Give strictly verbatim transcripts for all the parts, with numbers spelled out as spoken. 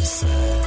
Esperança.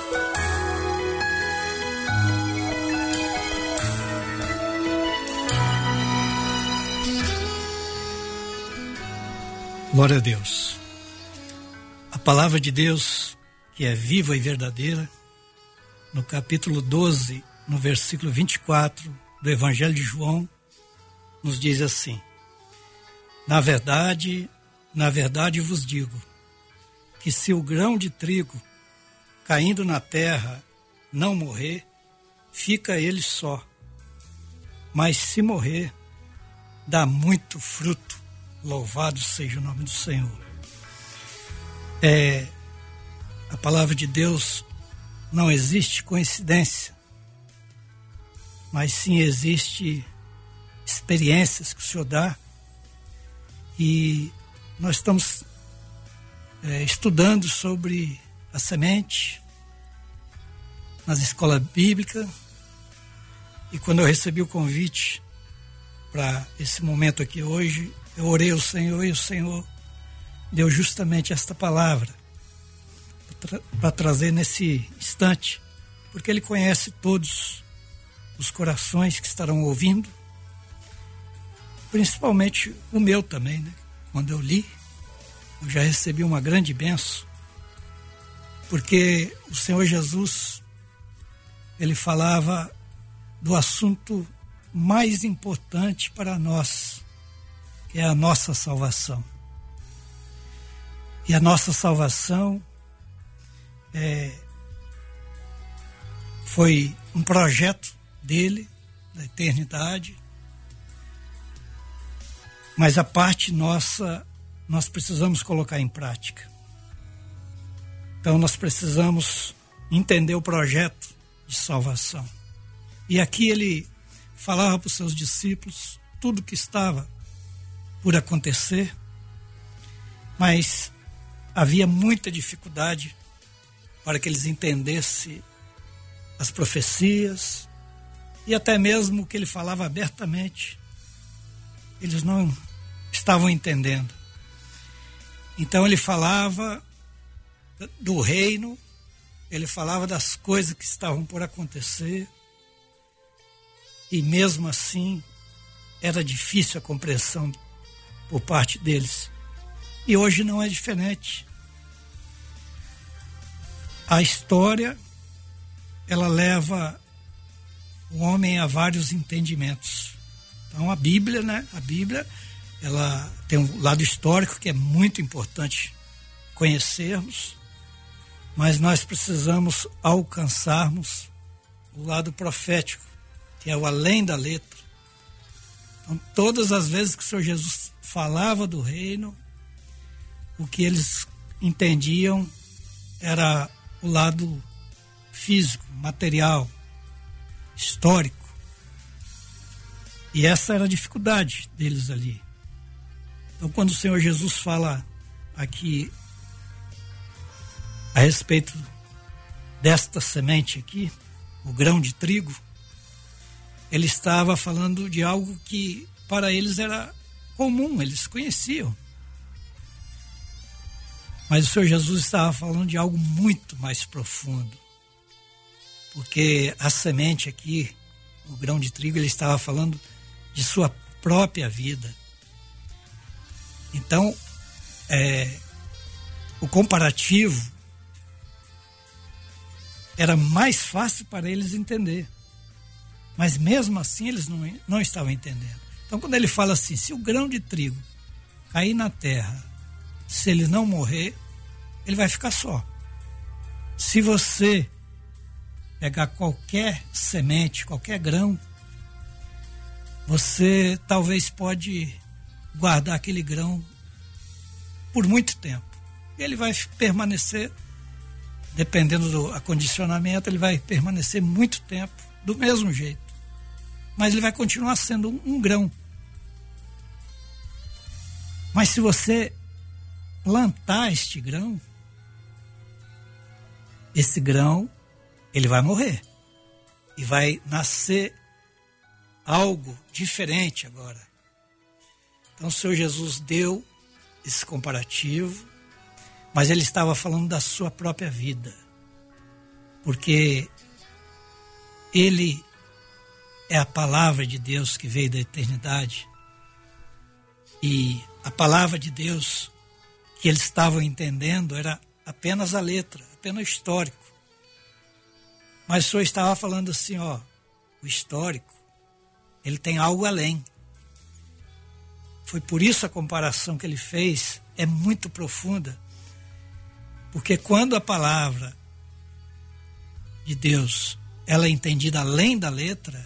Glória a Deus. A palavra de Deus, que é viva e verdadeira, no capítulo doze, no versículo vinte e quatro do Evangelho de João, nos diz assim: Na verdade, na verdade vos digo, que se o grão de trigo caindo na terra não morrer, fica ele só. Mas se morrer, dá muito fruto. Louvado seja o nome do Senhor. É, a palavra de Deus não existe coincidência, mas sim existe experiências que o Senhor dá, e nós estamos é, estudando sobre a semente nas escolas bíblicas, e quando eu recebi o convite para esse momento aqui hoje, eu orei ao Senhor e o Senhor deu justamente esta palavra para trazer nesse instante, porque Ele conhece todos os corações que estarão ouvindo, principalmente o meu também, né? Quando eu li, eu já recebi uma grande bênção, porque o Senhor Jesus, Ele falava do assunto mais importante para nós, que é a nossa salvação. E a nossa salvação é, foi um projeto dele, da eternidade, mas a parte nossa, nós precisamos colocar em prática. Então nós precisamos entender o projeto de salvação. E aqui ele falava para os seus discípulos tudo que estava por acontecer, mas havia muita dificuldade para que eles entendessem as profecias, e até mesmo o que ele falava abertamente, eles não estavam entendendo. Então ele falava do reino, ele falava das coisas que estavam por acontecer, e mesmo assim era difícil a compreensão por parte deles. E hoje não é diferente. A história, ela leva o homem a vários entendimentos. Então a Bíblia, né? A Bíblia, ela tem um lado histórico que é muito importante conhecermos, mas nós precisamos alcançarmos o lado profético, que é o além da letra. Então, todas as vezes que o Senhor Jesus falava do reino, o que eles entendiam era o lado físico, material, histórico. E essa era a dificuldade deles ali. Então, quando o Senhor Jesus fala aqui a respeito desta semente aqui, o grão de trigo, ele estava falando de algo que para eles era comum, eles conheciam. Mas o Senhor Jesus estava falando de algo muito mais profundo, porque a semente aqui, o grão de trigo, ele estava falando de sua própria vida. Então, é, o comparativo era mais fácil para eles entender, mas mesmo assim eles não, não estavam entendendo. Então, quando ele fala assim, se o grão de trigo cair na terra, se ele não morrer, ele vai ficar só. Se você pegar qualquer semente, qualquer grão, você talvez pode guardar aquele grão por muito tempo. Ele vai permanecer, dependendo do acondicionamento, ele vai permanecer muito tempo, do mesmo jeito. Mas ele vai continuar sendo um, um grão. Mas se você plantar este grão, esse grão, ele vai morrer. E vai nascer algo diferente agora. Então o Senhor Jesus deu esse comparativo, mas ele estava falando da sua própria vida. porque ele é a palavra de Deus que veio da eternidade, e a palavra de Deus que eles estavam entendendo era apenas a letra, apenas o histórico. Mas o senhor estava falando assim, ó, o histórico, ele tem algo além. Foi por isso a comparação que ele fez é muito profunda, porque quando a palavra de Deus ela é entendida além da letra,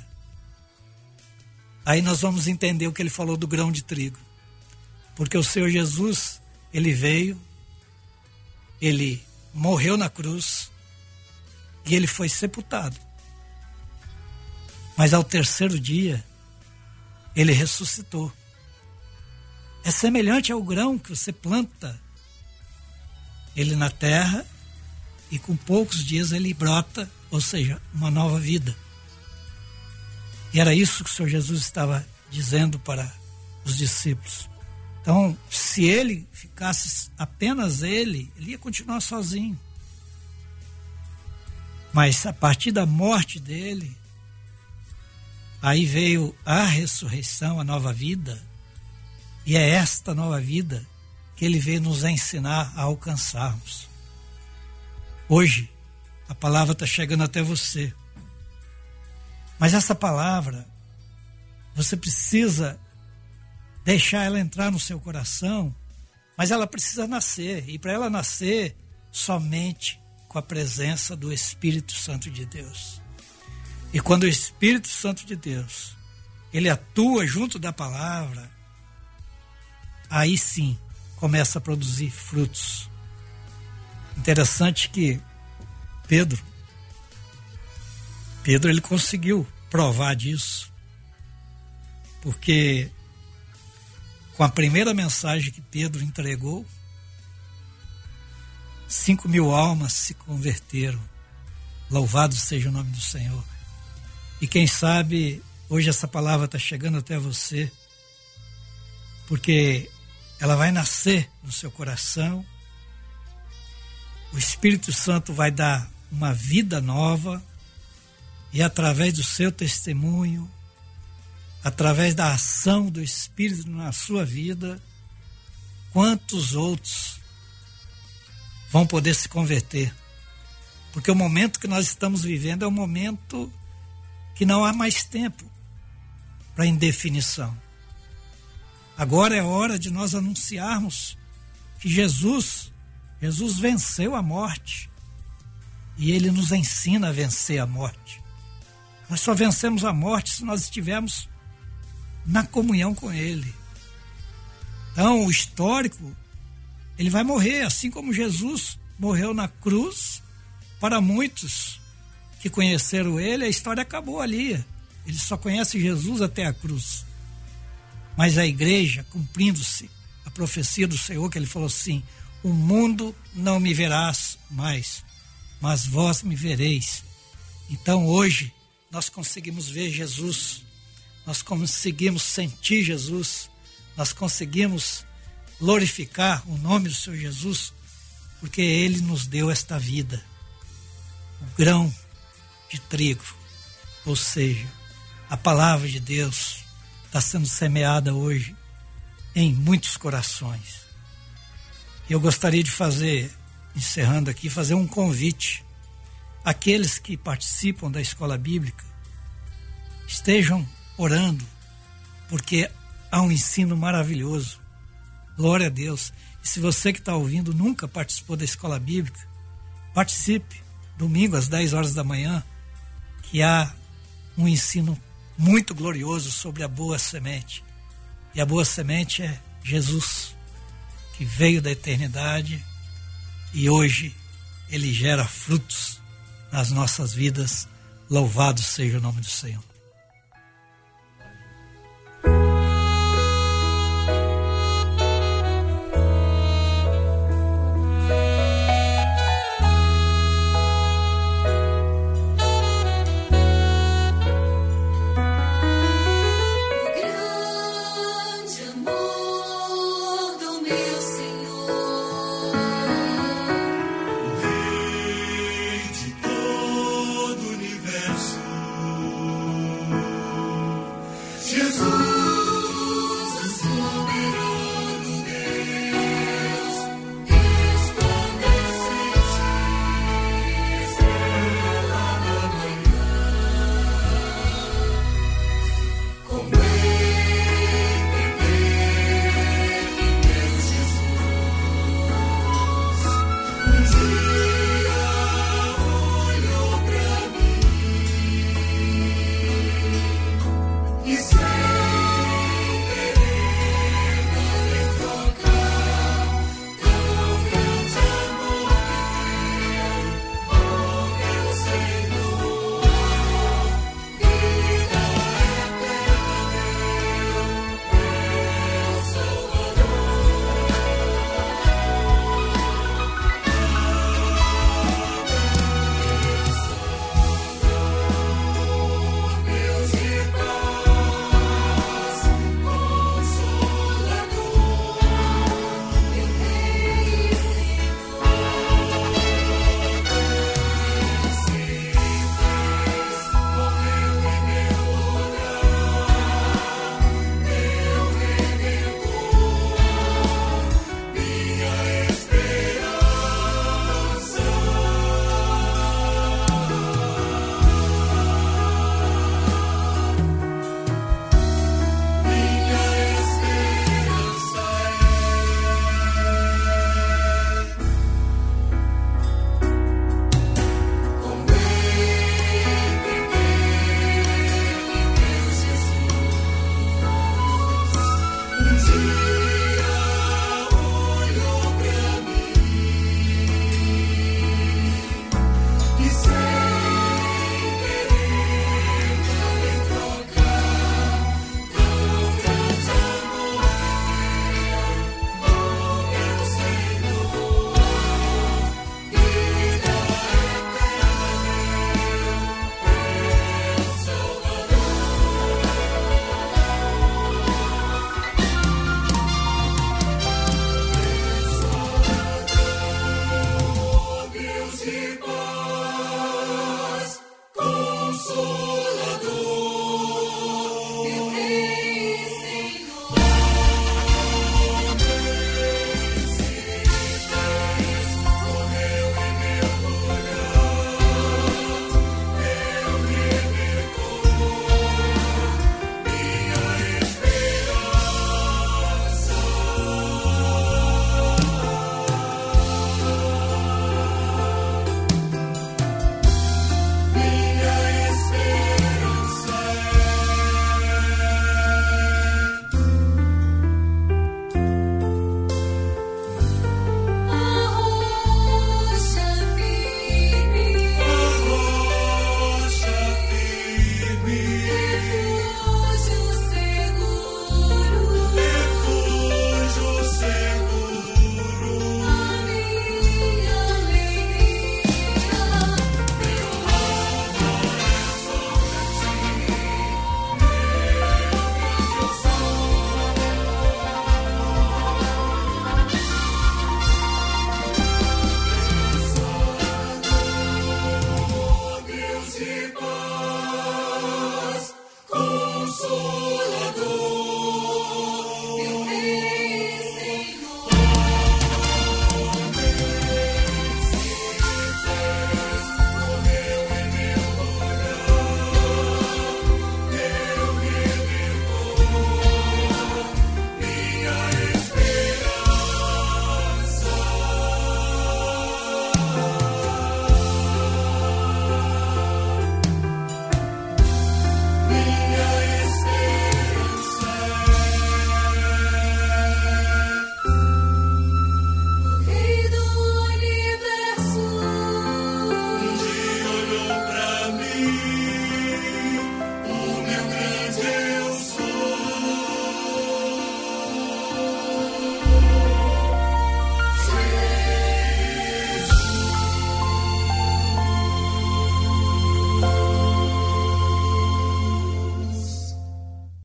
aí nós vamos entender o que ele falou do grão de trigo. Porque o Senhor Jesus, ele veio, ele morreu na cruz e ele foi sepultado. Mas ao terceiro dia, ele ressuscitou. É semelhante ao grão que você planta ele na terra e com poucos dias ele brota, ou seja, uma nova vida. E era isso que o Senhor Jesus estava dizendo para os discípulos. Então, se ele ficasse apenas ele, ele ia continuar sozinho. Mas a partir da morte dele, aí veio a ressurreição, a nova vida. E é esta nova vida que ele veio nos ensinar a alcançarmos. Hoje, a palavra está chegando até você. Mas essa palavra, você precisa deixar ela entrar no seu coração, mas ela precisa nascer. E para ela nascer, somente com a presença do Espírito Santo de Deus. E quando o Espírito Santo de Deus, ele atua junto da palavra, aí sim começa a produzir frutos. Interessante que Pedro, Pedro ele conseguiu provar disso, porque com a primeira mensagem que Pedro entregou, cinco mil almas se converteram. Louvado seja o nome do Senhor. E quem sabe hoje essa palavra está chegando até você, porque ela vai nascer no seu coração. O Espírito Santo vai dar uma vida nova, e através do seu testemunho, através da ação do Espírito na sua vida, quantos outros vão poder se converter? Porque o momento que nós estamos vivendo é um momento que não há mais tempo para indefinição. Agora é hora de nós anunciarmos que Jesus, Jesus venceu a morte, e ele nos ensina a vencer a morte. Nós só vencemos a morte se nós estivermos na comunhão com ele. Então, o histórico, ele vai morrer, assim como Jesus morreu na cruz. Para muitos que conheceram ele, a história acabou ali. Eles só conhecem Jesus até a cruz. Mas a igreja, cumprindo-se a profecia do Senhor, que ele falou assim: o mundo não me verás mais, mas vós me vereis. Então hoje nós conseguimos ver Jesus, nós conseguimos sentir Jesus, nós conseguimos glorificar o nome do Senhor Jesus, porque ele nos deu esta vida, o grão de trigo, ou seja, a palavra de Deus está sendo semeada hoje em muitos corações. Eu gostaria de fazer, encerrando aqui, fazer um convite àqueles que participam da escola bíblica, estejam orando, porque há um ensino maravilhoso. Glória a Deus. E se você que está ouvindo nunca participou da escola bíblica, participe, domingo às dez horas da manhã, que há um ensino muito glorioso sobre a boa semente. E a boa semente é Jesus, que veio da eternidade e hoje ele gera frutos nas nossas vidas. Louvado seja o nome do Senhor.